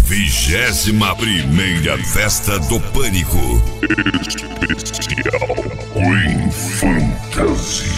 21ª Festa do Pânico. Especial Queen Fantasy.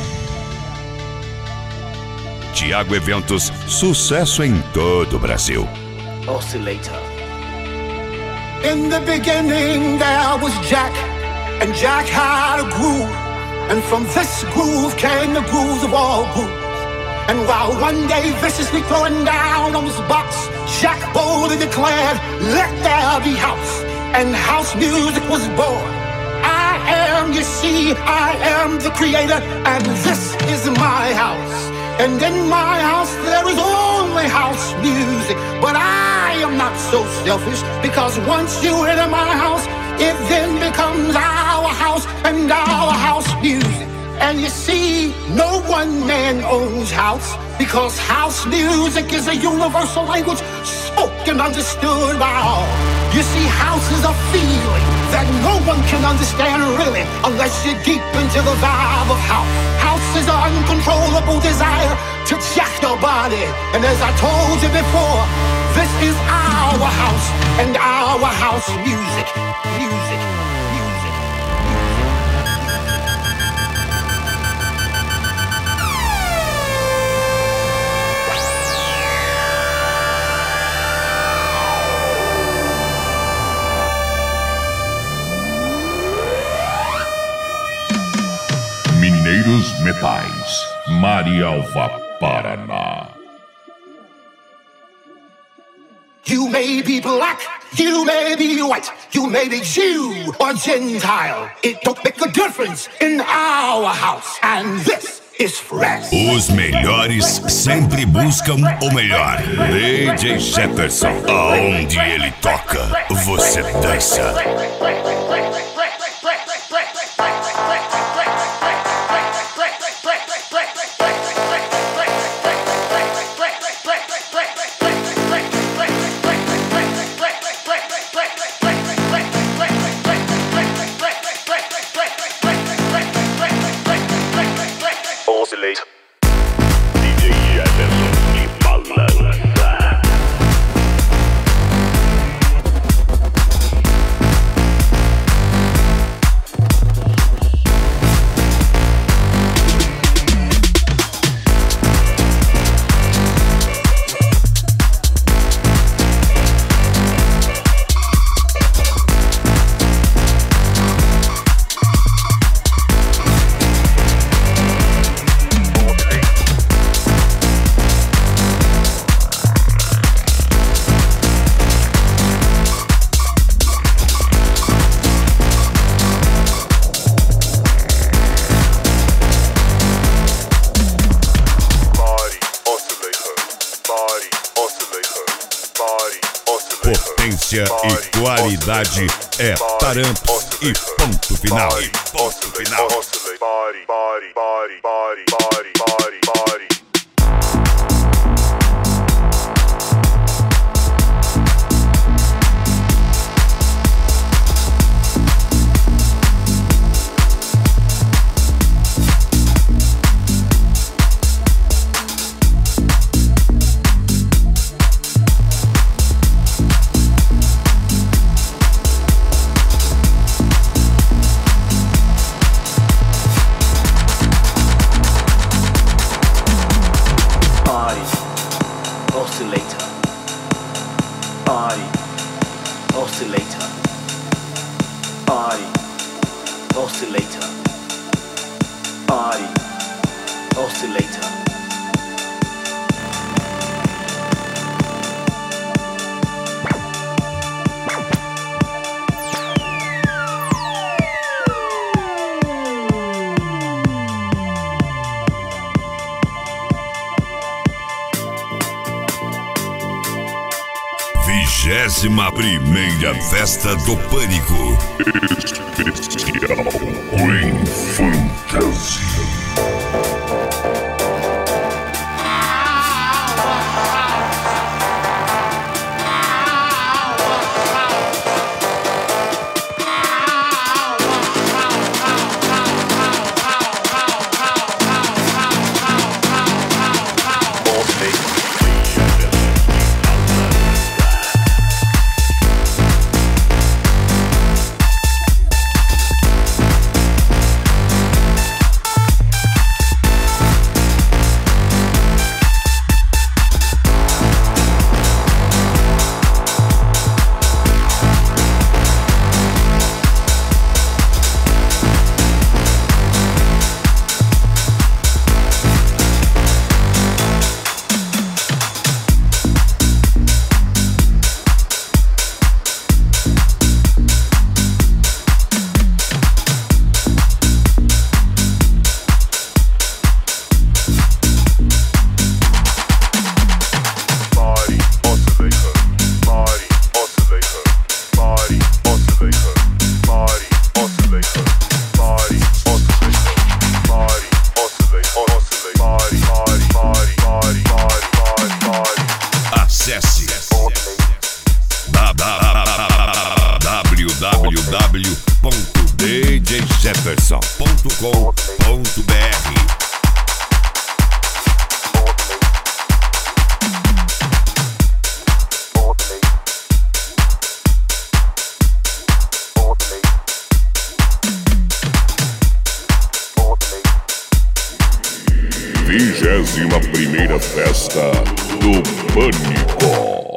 Tiago Eventos, sucesso em todo o Brasil. Oscillator. In the beginning there was Jack, and Jack had a groove, and from this groove came the grooves of all grooves. And while one day viciously throwing down on his box, Jack boldly declared, "Let there be house," and house music was born. I am, you see, I am the creator, and this is my house. And in my house there is only house music. But I am not so selfish, because once you enter my house, it then becomes our house and our house music. And you see, no one man owns house, because house music is a universal language spoken, understood by all. You see, house is a feeling that no one can understand really, unless you're deep into the vibe of house. House is an uncontrollable desire to jack your body. And as I told you before, this is our house and our house music. Music. Mineiros Metais, Marialva, Paraná. You may be black, you may be white, you may be Jew or Gentile. It don't make a difference in our house, and this is fresh. Os melhores sempre buscam o melhor. DJ Jefferson, aonde ele toca, você dança. Potência e qualidade é Taramps e ponto final. Ponto final. Primeira Festa do Pânico. Especial Queen Fantasy. www.djjefferson.com.br. Vigésima primeira festa do Pânico.